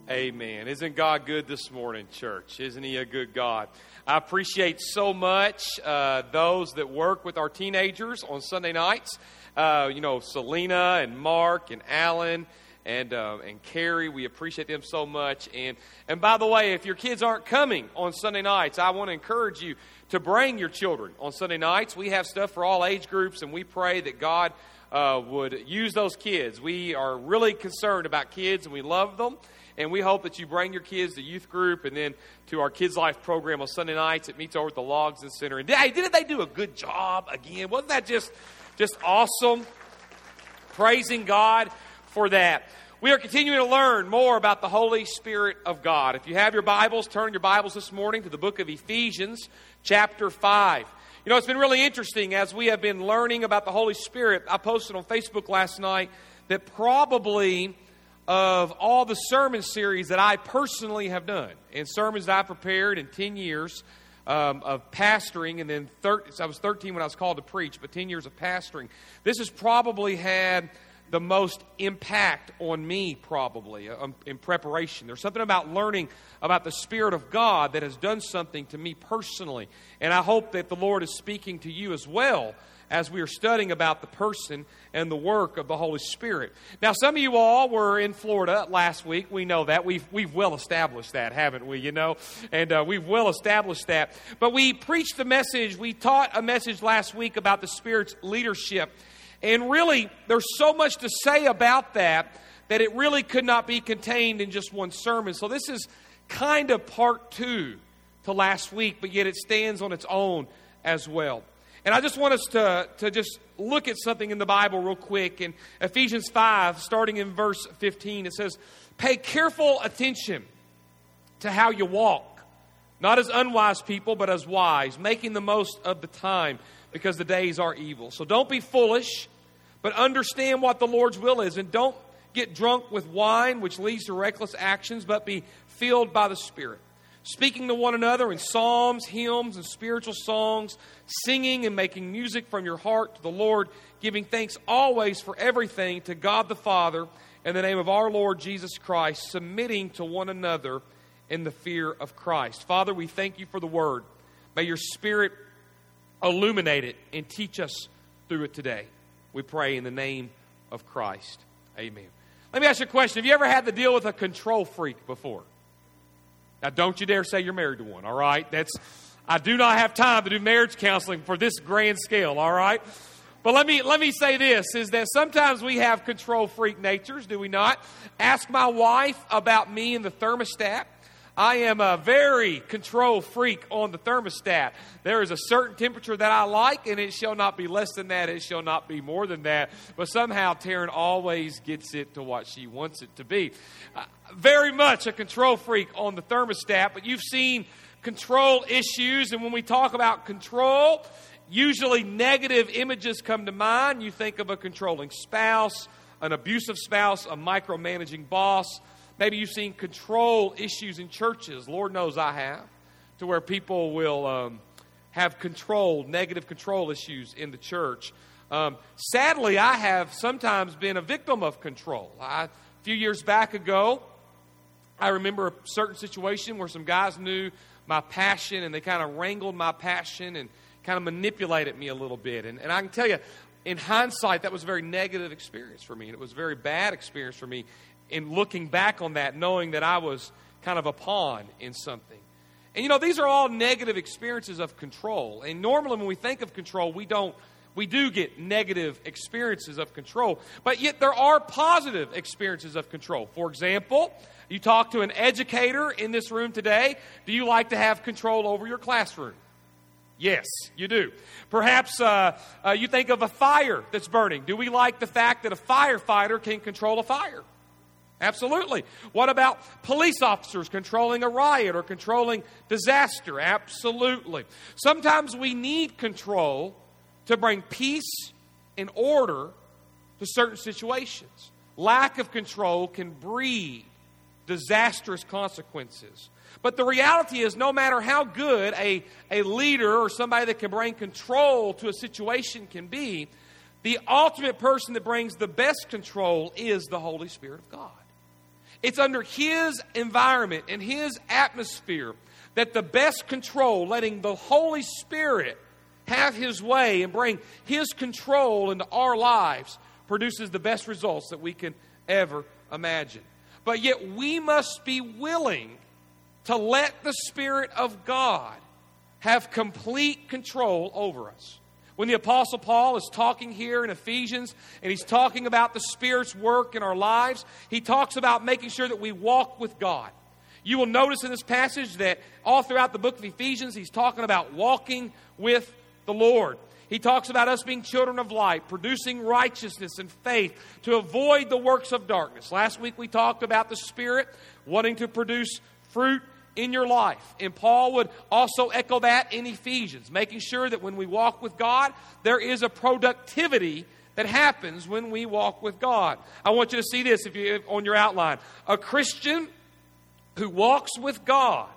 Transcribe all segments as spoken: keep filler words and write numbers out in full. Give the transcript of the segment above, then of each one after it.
Amen. Isn't God good this morning, church? Isn't He a good God? I appreciate so much uh, those that work with our teenagers on Sunday nights. Uh, you know, Selena and Mark and Alan and uh, and Carrie. We appreciate them so much. And and by the way, if your kids aren't coming on Sunday nights, I want to encourage you to bring your children on Sunday nights. We have stuff for all age groups, and we pray that God uh, would use those kids. We are really concerned about kids, and we love them. And we hope that you bring your kids to youth group and then to our Kids Life program on Sunday nights. It meets over at the Logsdon Center. And hey, didn't they do a good job again? Wasn't that just, just awesome? Praising God for that. We are continuing to learn more about the Holy Spirit of God. If you have your Bibles, turn your Bibles this morning to the book of Ephesians, chapter five. You know, it's been really interesting as we have been learning about the Holy Spirit. I posted on Facebook last night that probably of all the sermon series that I personally have done, and sermons that I prepared in ten years um, of pastoring, and then thir- I was thirteen when I was called to preach, but ten years of pastoring. This has probably had the most impact on me, probably, um, in preparation. There's something about learning about the Spirit of God that has done something to me personally, and I hope that the Lord is speaking to you as well as we are studying about the person and the work of the Holy Spirit. Now, some of you all were in Florida last week. We know that. We've we've well established that, haven't we, you know? And uh, we've well established that. But we preached the message, we taught a message last week about the Spirit's leadership. And really, there's so much to say about that that it really could not be contained in just one sermon. So this is kind of part two to last week, but yet it stands on its own as well. And I just want us to, to just look at something in the Bible real quick. In Ephesians five, starting in verse fifteen, it says, "Pay careful attention to how you walk, not as unwise people, but as wise, making the most of the time, because the days are evil. So don't be foolish, but understand what the Lord's will is. And don't get drunk with wine, which leads to reckless actions, but be filled by the Spirit, speaking to one another in psalms, hymns, and spiritual songs, singing and making music from your heart to the Lord, giving thanks always for everything to God the Father in the name of our Lord Jesus Christ, submitting to one another in the fear of Christ." Father, we thank you for the Word. May your Spirit illuminate it and teach us through it today. We pray in the name of Christ. Amen. Let me ask you a question. Have you ever had to deal with a control freak before? Now, don't you dare say you're married to one, all right? That's I do not have time to do marriage counseling for this grand scale, all right? But let me let me say this, is that sometimes we have control freak natures, do we not? Ask my wife about me and the thermostat. I am a very control freak on the thermostat. There is a certain temperature that I like, and it shall not be less than that. It shall not be more than that. But somehow Taryn always gets it to what she wants it to be. Uh, very much a control freak on the thermostat, but you've seen control issues, and when we talk about control, usually negative images come to mind. You think of a controlling spouse, an abusive spouse, a micromanaging boss. Maybe you've seen control issues in churches. Lord knows I have, to where people will um, have control, negative control issues in the church. Um, sadly, I have sometimes been a victim of control. I, a few years back ago, I remember a certain situation where some guys knew my passion, and they kind of wrangled my passion and kind of manipulated me a little bit. And, and I can tell you, in hindsight, that was a very negative experience for me. And it was a very bad experience for me in looking back on that, knowing that I was kind of a pawn in something. And, you know, these are all negative experiences of control. And normally when we think of control, we don't, we do get negative experiences of control. But yet there are positive experiences of control. For example, you talk to an educator in this room today. Do you like to have control over your classroom? Yes, you do. Perhaps uh, uh, you think of a fire that's burning. Do we like the fact that a firefighter can control a fire? Absolutely. What about police officers controlling a riot or controlling disaster? Absolutely. Sometimes we need control to bring peace and order to certain situations. Lack of control can breed disastrous consequences. But the reality is, no matter how good a, a leader or somebody that can bring control to a situation can be, the ultimate person that brings the best control is the Holy Spirit of God. It's under His environment and His atmosphere that the best control, letting the Holy Spirit have His way and bring His control into our lives, produces the best results that we can ever imagine. But yet we must be willing to let the Spirit of God have complete control over us. When the Apostle Paul is talking here in Ephesians, and he's talking about the Spirit's work in our lives, he talks about making sure that we walk with God. You will notice in this passage that all throughout the book of Ephesians, he's talking about walking with the Lord. He talks about us being children of light, producing righteousness and faith to avoid the works of darkness. Last week we talked about the Spirit wanting to produce fruit in your life. And Paul would also echo that in Ephesians, making sure that when we walk with God, there is a productivity that happens when we walk with God. I want you to see this if you on your outline. A Christian who walks with God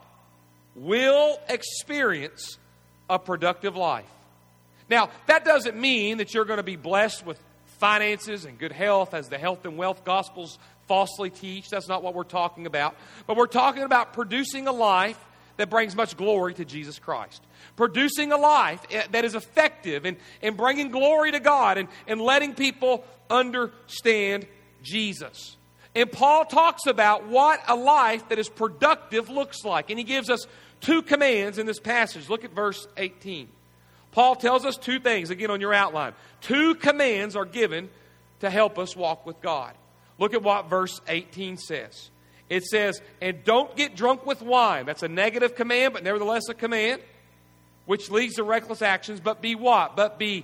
will experience a productive life. Now, that doesn't mean that you're going to be blessed with finances and good health as the health and wealth gospels falsely teach. That's not what we're talking about. But we're talking about producing a life that brings much glory to Jesus Christ. Producing a life that is effective in, in bringing glory to God and, and letting people understand Jesus. And Paul talks about what a life that is productive looks like. And he gives us two commands in this passage. Look at verse eighteen. Paul tells us two things, again on your outline. Two commands are given to help us walk with God. Look at what verse eighteen says. It says, and don't get drunk with wine. That's a negative command, but nevertheless a command, which leads to reckless actions. But be what? But be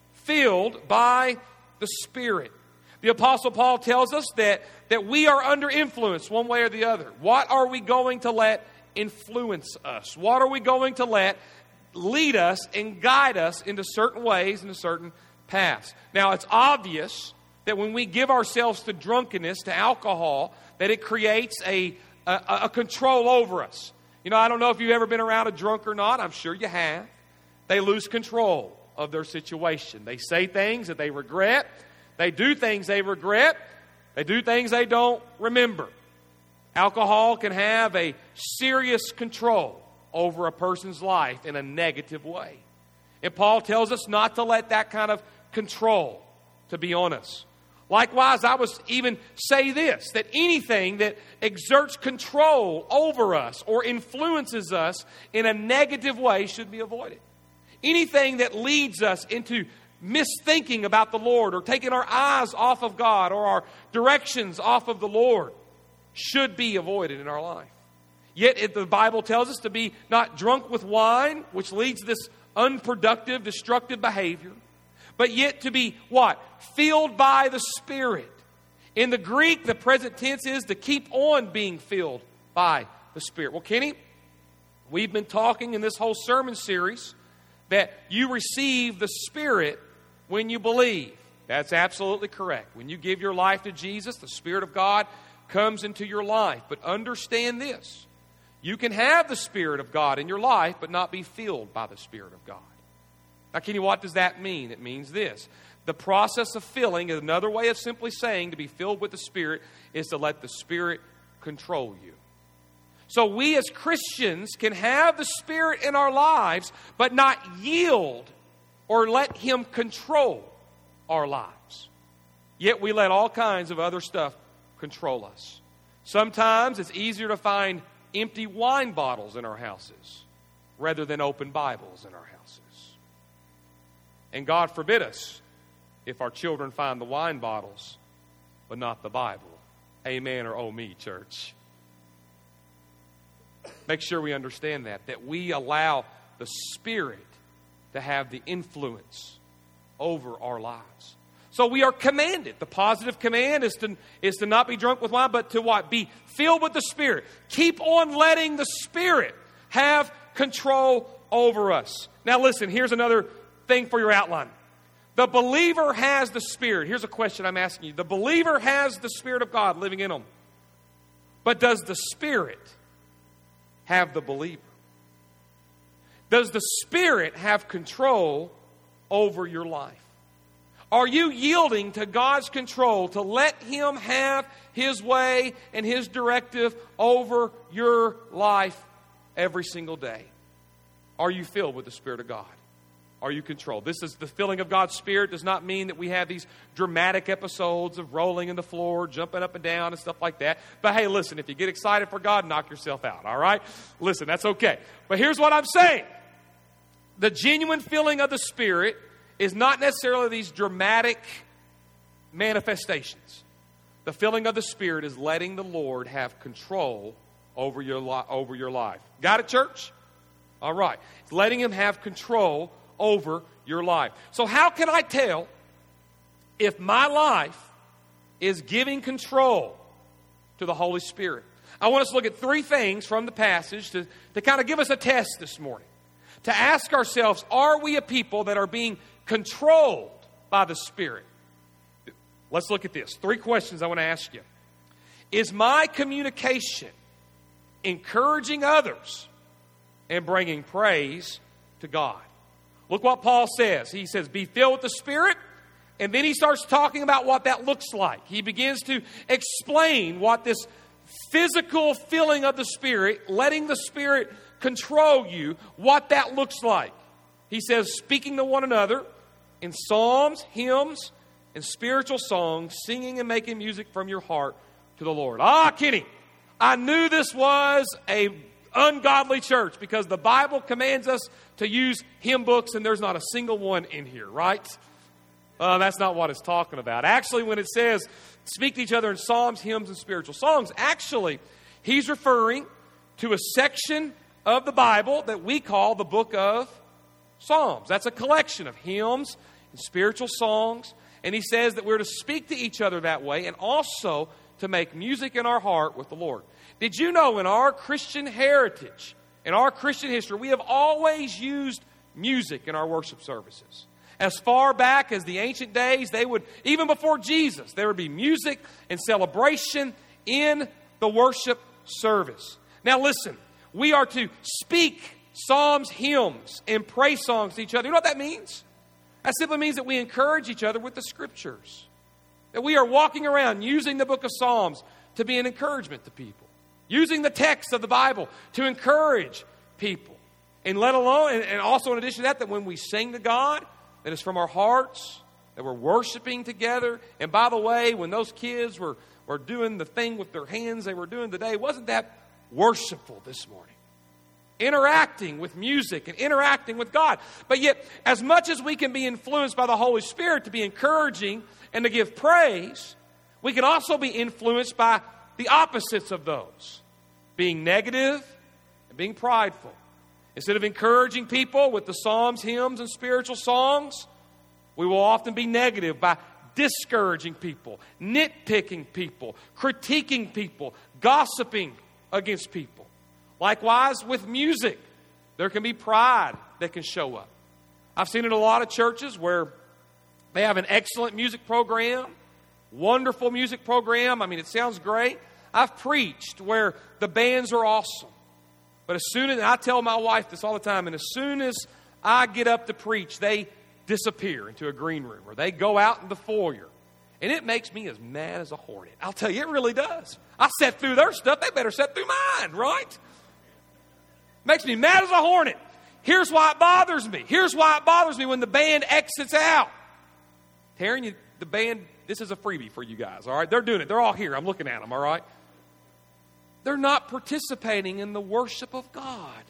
filled by the Spirit. The Apostle Paul tells us that, that we are under influence one way or the other. What are we going to let influence us? What are we going to let lead us and guide us into certain ways, into certain paths? Now, it's obvious that when we give ourselves to drunkenness, to alcohol, that it creates a, a, a control over us. You know, I don't know if you've ever been around a drunk or not. I'm sure you have. They lose control of their situation. They say things that they regret. They do things they regret. They do things they don't remember. Alcohol can have a serious control over a person's life in a negative way. And Paul tells us not to let that kind of control to be on us. Likewise, I would even say this, that anything that exerts control over us or influences us in a negative way should be avoided. Anything that leads us into misthinking about the Lord or taking our eyes off of God or our directions off of the Lord should be avoided in our life. Yet if the Bible tells us to be not drunk with wine, which leads to this unproductive, destructive behavior, but yet to be what? Filled by the Spirit. In the Greek, the present tense is to keep on being filled by the Spirit. Well, Kenny, we've been talking in this whole sermon series that you receive the Spirit when you believe. That's absolutely correct. When you give your life to Jesus, the Spirit of God comes into your life. But understand this. You can have the Spirit of God in your life, but not be filled by the Spirit of God. Now, Kenny, what does that mean? It means this. The process of filling, another way of simply saying to be filled with the Spirit, is to let the Spirit control you. So we as Christians can have the Spirit in our lives, but not yield or let Him control our lives. Yet we let all kinds of other stuff control us. Sometimes it's easier to find empty wine bottles in our houses rather than open Bibles in our houses. And God forbid us if our children find the wine bottles, but not the Bible. Amen or oh me, church. Make sure we understand that, that we allow the Spirit to have the influence over our lives. So we are commanded. The positive command is to, is to not be drunk with wine, but to what? Be filled with the Spirit. Keep on letting the Spirit have control over us. Now listen, here's another thing for your outline. The believer has the Spirit. Here's a question I'm asking you. The believer has the Spirit of God living in them. But does the Spirit have the believer? Does the Spirit have control over your life? Are you yielding to God's control to let Him have His way and His directive over your life every single day? Are you filled with the Spirit of God? Are you controlled? This is the filling of God's Spirit. Does not mean that we have these dramatic episodes of rolling in the floor, jumping up and down and stuff like that. But hey, listen, if you get excited for God, knock yourself out, all right? Listen, that's okay. But here's what I'm saying. The genuine filling of the Spirit is not necessarily these dramatic manifestations. The filling of the Spirit is letting the Lord have control over your, li- over your life. Got it, church? All right. It's letting Him have control over your life. So how can I tell if my life is giving control to the Holy Spirit? I want us to look at three things from the passage to, to kind of give us a test this morning. To ask ourselves, are we a people that are being controlled by the Spirit? Let's look at this. Three questions I want to ask you. Is my communication encouraging others and bringing praise to God? Look what Paul says. He says, be filled with the Spirit. And then he starts talking about what that looks like. He begins to explain what this physical filling of the Spirit, letting the Spirit control you, what that looks like. He says, speaking to one another in psalms, hymns, and spiritual songs, singing and making music from your heart to the Lord. Ah, Kenny, I knew this was a ungodly church because the Bible commands us to use hymn books and there's not a single one in here, right? Uh, that's not what it's talking about. Actually, when it says speak to each other in psalms, hymns, and spiritual songs, actually, he's referring to a section of the Bible that we call the book of Psalms. That's a collection of hymns and spiritual songs. And he says that we're to speak to each other that way and also to make music in our heart with the Lord. Did you know in our Christian heritage, in our Christian history, we have always used music in our worship services? As far back as the ancient days, they would, even before Jesus, there would be music and celebration in the worship service. Now listen, we are to speak psalms, hymns, and praise songs to each other. You know what that means? That simply means that we encourage each other with the Scriptures. That we are walking around using the book of Psalms to be an encouragement to people. Using the text of the Bible to encourage people. And let alone, and also in addition to that, that when we sing to God, that it's from our hearts, that we're worshiping together. And by the way, when those kids were, were doing the thing with their hands they were doing today, wasn't that worshipful this morning? Interacting with music and interacting with God. But yet, as much as we can be influenced by the Holy Spirit to be encouraging and to give praise, we can also be influenced by the opposites of those. Being negative and being prideful. Instead of encouraging people with the psalms, hymns, and spiritual songs, we will often be negative by discouraging people, nitpicking people, critiquing people, gossiping against people. Likewise, with music, there can be pride that can show up. I've seen in a lot of churches where they have an excellent music program, wonderful music program. I mean, it sounds great. I've preached where the bands are awesome. But as soon as, I tell my wife this all the time, and as soon as I get up to preach, they disappear into a green room or they go out in the foyer. And it makes me as mad as a hornet. I'll tell you, it really does. I sat through their stuff. They better sit through mine, right? Makes me mad as a hornet. Here's why it bothers me. Here's why it bothers me when the band exits out. Taryn, you, the band, this is a freebie for you guys, all right? They're doing it. They're all here. I'm looking at them, all right? They're not participating in the worship of God.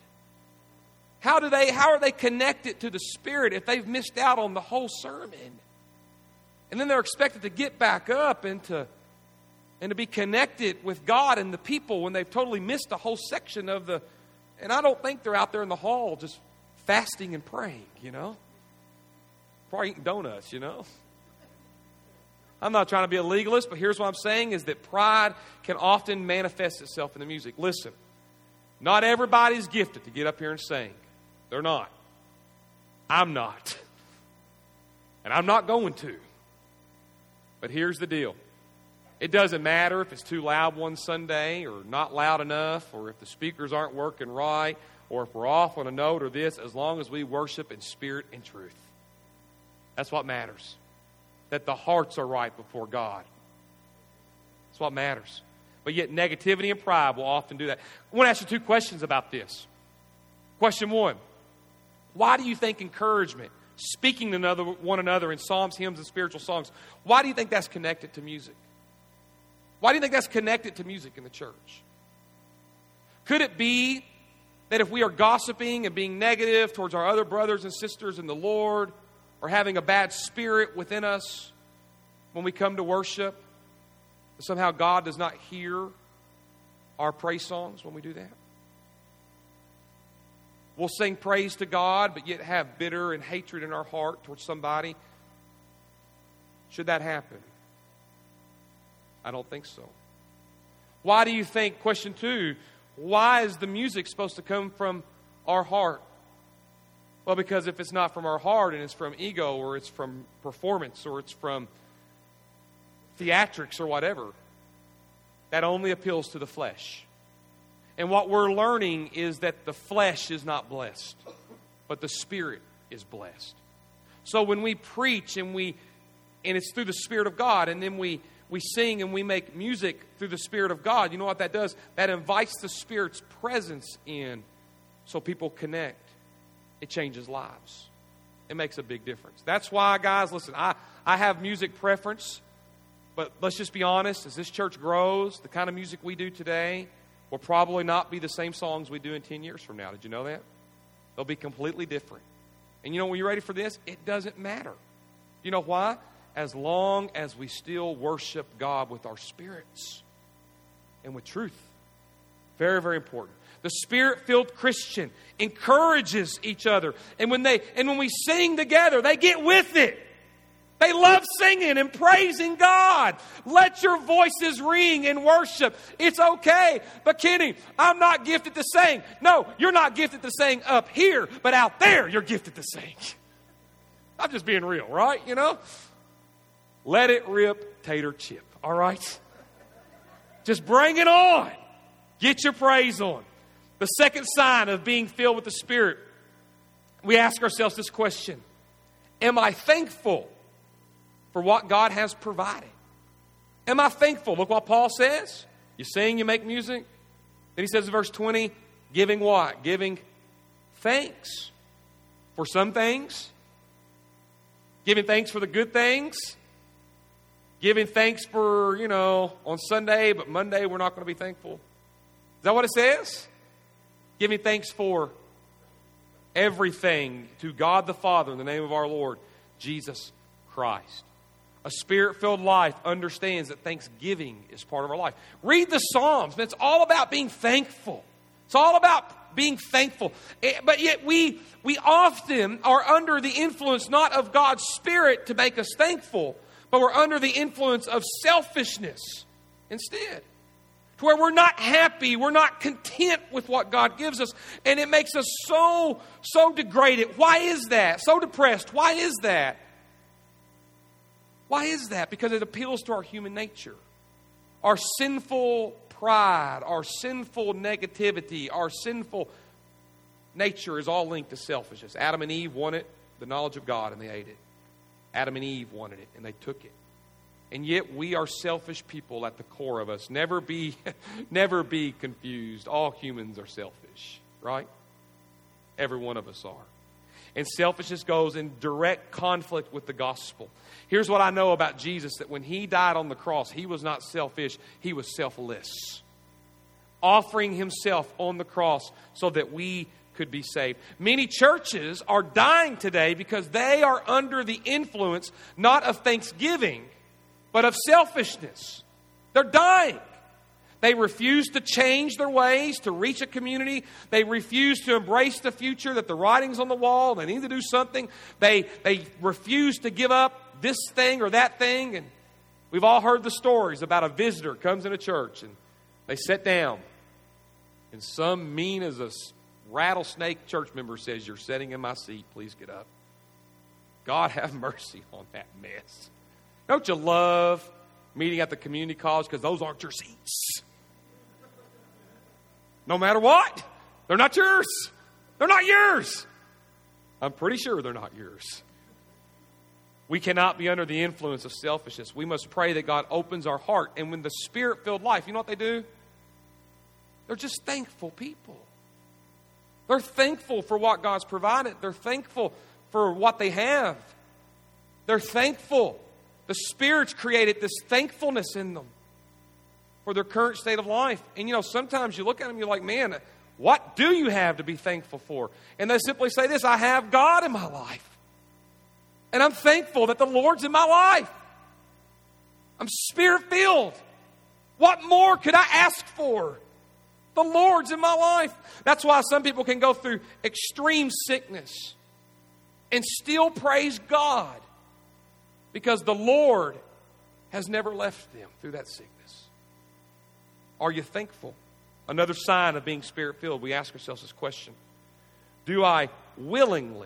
How do they, how are they connected to the Spirit if they've missed out on the whole sermon? And then they're expected to get back up and to, and to be connected with God and the people when they've totally missed a whole section of the... And I don't think they're out there in the hall just fasting and praying, you know. Probably eating donuts, you know. I'm not trying to be a legalist, but here's what I'm saying is that pride can often manifest itself in the music. Listen, not everybody's gifted to get up here and sing. They're not. I'm not. And I'm not going to. But here's the deal. It doesn't matter if it's too loud one Sunday or not loud enough, or if the speakers aren't working right, or if we're off on a note or this, as long as we worship in spirit and truth. That's what matters. that the hearts are right before God. That's what matters. But yet negativity and pride will often do that. I want to ask you two questions about this. Question one, why do you think encouragement, speaking to another, one another in psalms, hymns, and spiritual songs, why do you think that's connected to music? Why do you think that's connected to music in the church? Could it be that if we are gossiping and being negative towards our other brothers and sisters in the Lord, or having a bad spirit within us when we come to worship, that somehow God does not hear our praise songs when we do that? We'll sing praise to God, but yet have bitter and hatred in our heart towards somebody. Should that happen? I don't think so. Why do you think, question two, why is the music supposed to come from our heart? Well, because if it's not from our heart and it's from ego or it's from performance or it's from theatrics or whatever, that only appeals to the flesh. And what we're learning is that the flesh is not blessed, but the Spirit is blessed. So when we preach and we, and it's through the Spirit of God, and then we, we sing and we make music through the Spirit of God, you know what that does? That invites the Spirit's presence in so people connect. It changes lives. It makes a big difference. That's why, guys, listen, I, I have music preference, but let's just be honest. As this church grows, the kind of music we do today will probably not be the same songs we do in ten years from now. Did you know that? They'll be completely different. And you know, when you're ready for this, it doesn't matter. You know why? As long as we still worship God with our spirits and with truth. Very, very important. The Spirit-filled Christian encourages each other. And when they and when we sing together, they get with it. They love singing and praising God. Let your voices ring in worship. It's okay. But Kenny, I'm not gifted to sing. No, you're not gifted to sing up here, but out there you're gifted to sing. I'm just being real, right? You know? Let it rip, tater chip. All right? Just bring it on. Get your praise on. The second sign of being filled with the Spirit, we ask ourselves this question. Am I thankful for what God has provided? Am I thankful? Look what Paul says. You sing, you make music. Then he says in verse twenty, giving what? Giving thanks for some things. Giving thanks for the good things. Giving thanks for, you know, on Sunday, but Monday we're not going to be thankful. Is that what it says? Giving thanks for everything to God the Father in the name of our Lord, Jesus Christ. A Spirit-filled life understands that thanksgiving is part of our life. Read the Psalms. It's all about being thankful. It's all about being thankful. But yet we, we often are under the influence not of God's Spirit to make us thankful, but we're under the influence of selfishness instead. To where we're not happy, we're not content with what God gives us, and it makes us so, so degraded. Why is that? So depressed. Why is that? Why is that? Because it appeals to our human nature. Our sinful pride, our sinful negativity, our sinful nature is all linked to selfishness. Adam and Eve wanted the knowledge of God, and they ate it. Adam and Eve wanted it, and they took it. And yet we are selfish people at the core of us. Never be, never be confused. All humans are selfish, right? Every one of us are. And selfishness goes in direct conflict with the gospel. Here's what I know about Jesus, that when he died on the cross, he was not selfish, he was selfless. Offering himself on the cross so that we could be saved. Many churches are dying today because they are under the influence not of thanksgiving, but of selfishness. They're dying. They refuse to change their ways to reach a community. They refuse to embrace the future, that the writing's on the wall. They need to do something. They, they refuse to give up this thing or that thing. And we've all heard the stories about a visitor comes into church and they sit down. And some mean as a rattlesnake church member says, "You're sitting in my seat. Please get up." God have mercy on that mess. Don't you love meeting at the community college because those aren't your seats? No matter what, they're not yours. They're not yours. I'm pretty sure they're not yours. We cannot be under the influence of selfishness. We must pray that God opens our heart. And when the Spirit-filled life, you know what they do? They're just thankful people. They're thankful for what God's provided. They're thankful for what they have. They're thankful. The Spirit's created this thankfulness in them for their current state of life. And you know, sometimes you look at them, you're like, man, what do you have to be thankful for? And they simply say this: I have God in my life. And I'm thankful that the Lord's in my life. I'm Spirit-filled. What more could I ask for? The Lord's in my life. That's why some people can go through extreme sickness and still praise God, because the Lord has never left them through that sickness. Are you thankful? Another sign of being Spirit-filled, we ask ourselves this question: do I willingly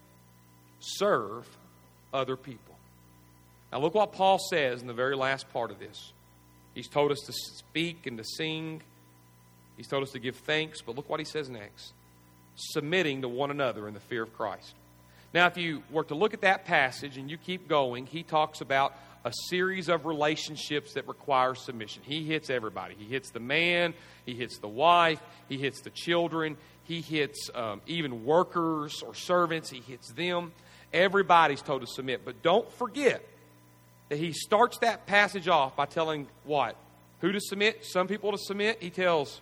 serve other people? Now look what Paul says in the very last part of this. He's told us to speak and to sing. He's told us to give thanks, but look what he says next: submitting to one another in the fear of Christ. Now, if you were to look at that passage and you keep going, he talks about a series of relationships that require submission. He hits everybody. He hits the man, he hits the wife, he hits the children, he hits um, even workers or servants, he hits them. Everybody's told to submit. But don't forget that he starts that passage off by telling what? Who to submit? Some people to submit. He tells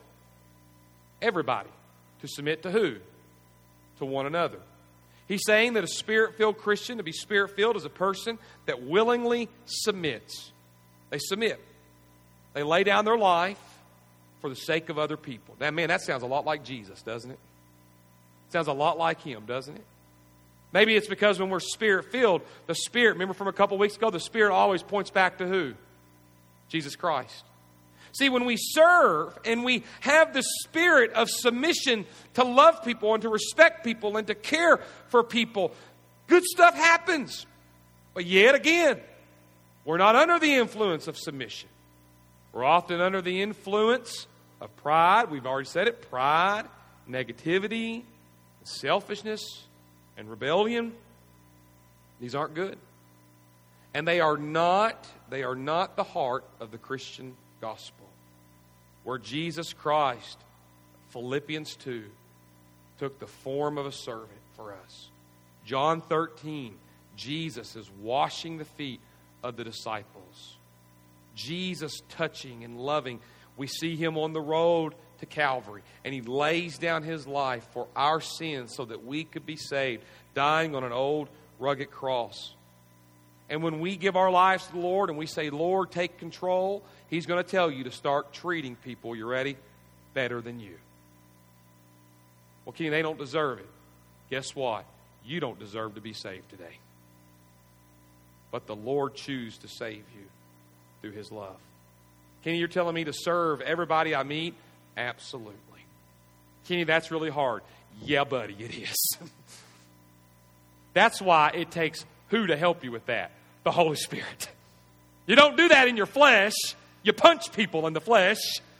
everybody to submit to who? To one another. He's saying that a Spirit-filled Christian, to be Spirit-filled, is a person that willingly submits. They submit. They lay down their life for the sake of other people. That, man, that sounds a lot like Jesus, doesn't it? Sounds a lot like Him, doesn't it? Maybe it's because when we're Spirit-filled, the Spirit, remember from a couple weeks ago, the Spirit always points back to who? Jesus Christ. See, when we serve and we have the spirit of submission to love people and to respect people and to care for people, good stuff happens. But yet again, we're not under the influence of submission. We're often under the influence of pride. We've already said it. Pride, negativity, selfishness, and rebellion. These aren't good. And they are not, they are not the heart of the Christian gospel, where Jesus Christ, Philippians two, took the form of a servant for us. John thirteen, Jesus is washing the feet of the disciples. Jesus touching and loving. We see Him on the road to Calvary, and He lays down His life for our sins so that we could be saved, dying on an old rugged cross. And when we give our lives to the Lord and we say, Lord, take control, He's going to tell you to start treating people, you ready, better than you. Well, Kenny, they don't deserve it. Guess what? You don't deserve to be saved today. But the Lord chooses to save you through His love. Kenny, you're telling me to serve everybody I meet? Absolutely. Kenny, that's really hard. Yeah, buddy, it is. That's why it takes who to help you with that? The Holy Spirit. You don't do that in your flesh. You punch people in the flesh.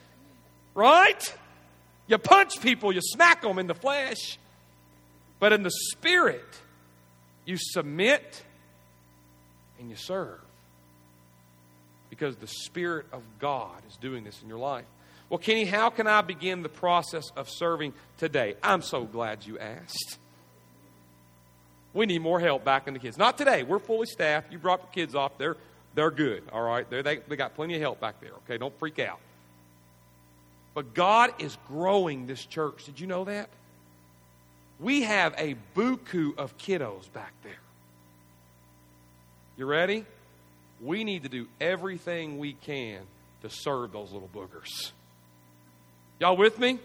Right? You punch people, you smack them in the flesh. But in the Spirit, you submit and you serve. Because the Spirit of God is doing this in your life. Well, Kenny, how can I begin the process of serving today? I'm so glad you asked. We need more help back in the kids. Not today. We're fully staffed. You brought the kids off. They're, they're good. All right? They're, they they got plenty of help back there. Okay? Don't freak out. But God is growing this church. Did you know that? We have a buku of kiddos back there. You ready? We need to do everything we can to serve those little boogers. Y'all with me?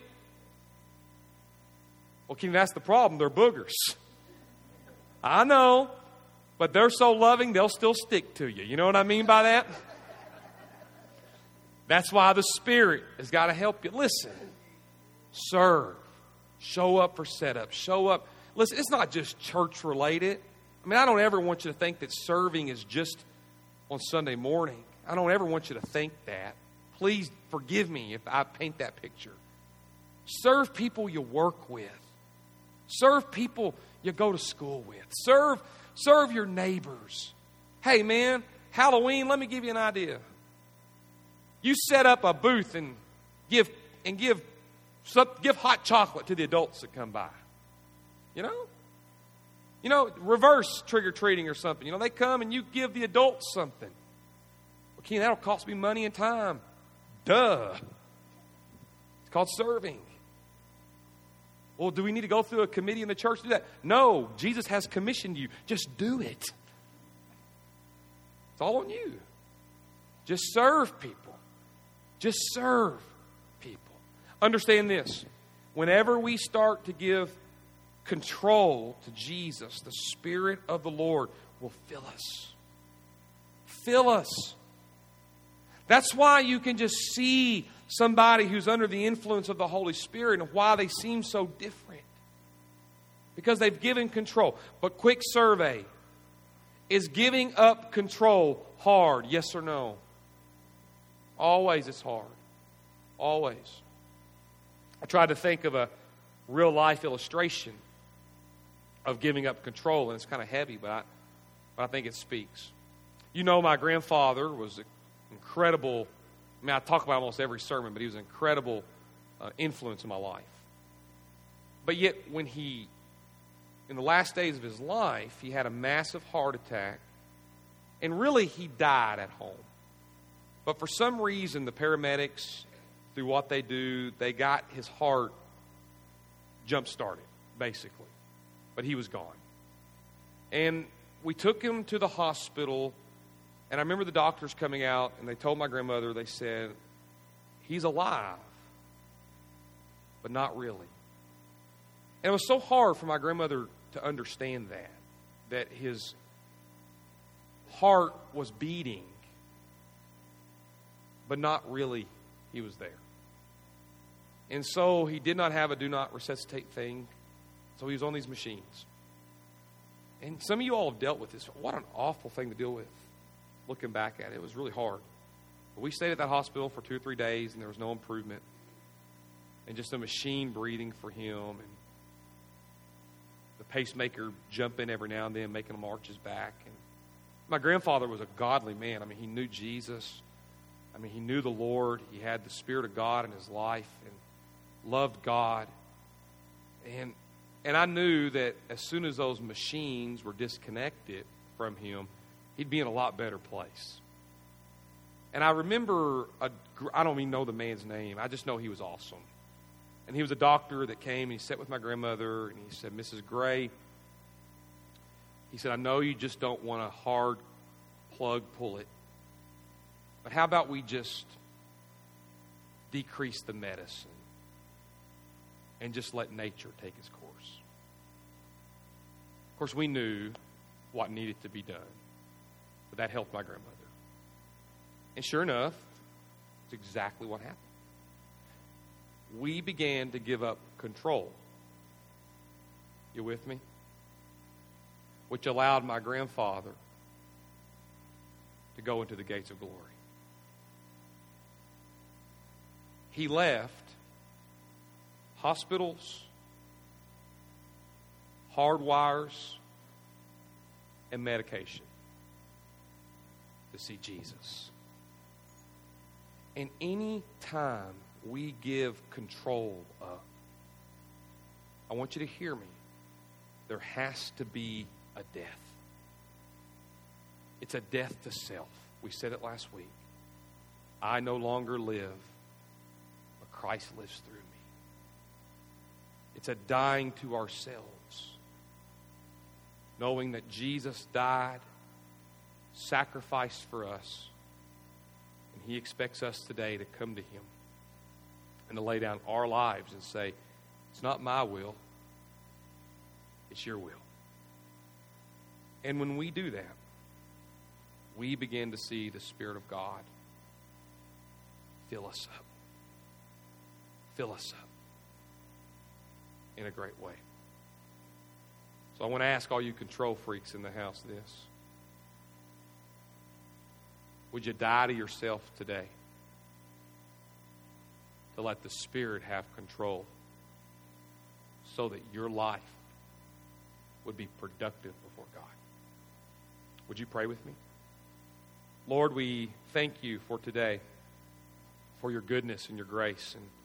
Well, Ken, that's the problem. They're boogers. I know, but they're so loving, they'll still stick to you. You know what I mean by that? That's why the Spirit has got to help you. Listen, serve, show up for setup, show up. Listen, it's not just church related. I mean, I don't ever want you to think that serving is just on Sunday morning. I don't ever want you to think that. Please forgive me if I paint that picture. Serve people you work with. Serve people you go to school with. Serve, serve your neighbors. Hey, man, Halloween, let me give you an idea. You set up a booth and give and give some, give hot chocolate to the adults that come by. You know? You know, reverse trick-or-treating or something. You know, they come and you give the adults something. Well, Ken, that'll cost me money and time. Duh. It's called serving. Well, do we need to go through a committee in the church to do that? No, Jesus has commissioned you. Just do it. It's all on you. Just serve people. Just serve people. Understand this. Whenever we start to give control to Jesus, the Spirit of the Lord will fill us. Fill us. That's why you can just see somebody who's under the influence of the Holy Spirit and why they seem so different. Because they've given control. But quick survey. Is giving up control hard? Yes or no? Always it's hard. Always. I tried to think of a real life illustration of giving up control, and it's kind of heavy, but I, but I think it speaks. You know, my grandfather was an incredible, I mean, I talk about almost every sermon, but he was an incredible uh, influence in my life. But yet, when he, in the last days of his life, he had a massive heart attack, and really he died at home. But for some reason, the paramedics, through what they do, they got his heart jump-started, basically. But he was gone. And we took him to the hospital, and I remember the doctors coming out, and they told my grandmother, they said, he's alive, but not really. And it was so hard for my grandmother to understand that, that his heart was beating, but not really he was there. And so he did not have a do not resuscitate thing, so he was on these machines. And some of you all have dealt with this. What an awful thing to deal with, looking back at it. It was really hard. But we stayed at that hospital for two or three days, and there was no improvement. And just a machine breathing for him, and the pacemaker jumping every now and then, making him arch his back. And my grandfather was a godly man. I mean, he knew Jesus. I mean, he knew the Lord. He had the Spirit of God in his life and loved God. And and I knew that as soon as those machines were disconnected from him, he'd be in a lot better place. And I remember, a, I don't even know the man's name. I just know he was awesome. And he was a doctor that came and he sat with my grandmother and he said, Missus Gray, he said, I know you just don't want a hard plug pull it, but how about we just decrease the medicine and just let nature take its course? Of course, we knew what needed to be done, but that helped my grandmother. And sure enough, it's exactly what happened. We began to give up control. You with me? Which allowed my grandfather to go into the gates of glory. He left hospitals, hard wires, and medication to see Jesus. And any time we give control up, I want you to hear me. There has to be a death. It's a death to self. We said it last week. I no longer live, but Christ lives through me. It's a dying to ourselves, knowing that Jesus died, sacrificed for us, and he expects us today to come to him and to lay down our lives and say, it's not my will, it's your will. And when we do that, we begin to see the Spirit of God fill us up. Fill us up in a great way. So I want to ask all you control freaks in the house this. Would you die to yourself today to let the Spirit have control so that your life would be productive before God? Would you pray with me? Lord, we thank you for today, for your goodness and your grace. And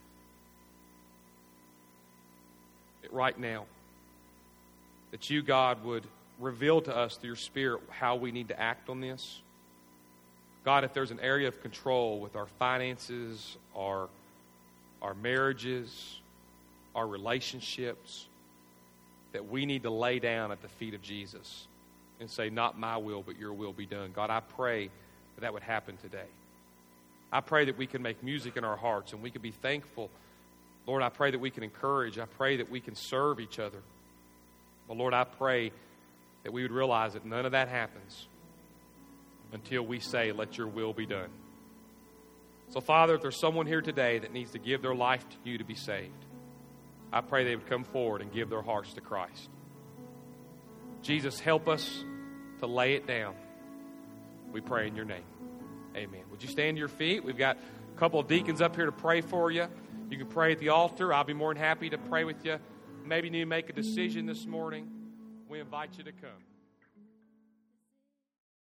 right now, that you, God, would reveal to us through your Spirit how we need to act on this. God, if there's an area of control with our finances, our, our marriages, our relationships, that we need to lay down at the feet of Jesus and say, not my will, but your will be done. God, I pray that that would happen today. I pray that we can make music in our hearts and we can be thankful. Lord, I pray that we can encourage. I pray that we can serve each other. But Lord, I pray that we would realize that none of that happens until we say, let your will be done. So, Father, if there's someone here today that needs to give their life to you to be saved, I pray they would come forward and give their hearts to Christ. Jesus, help us to lay it down. We pray in your name. Amen. Would you stand to your feet? We've got a couple of deacons up here to pray for you. You can pray at the altar. I'll be more than happy to pray with you. Maybe you need to make a decision this morning. We invite you to come.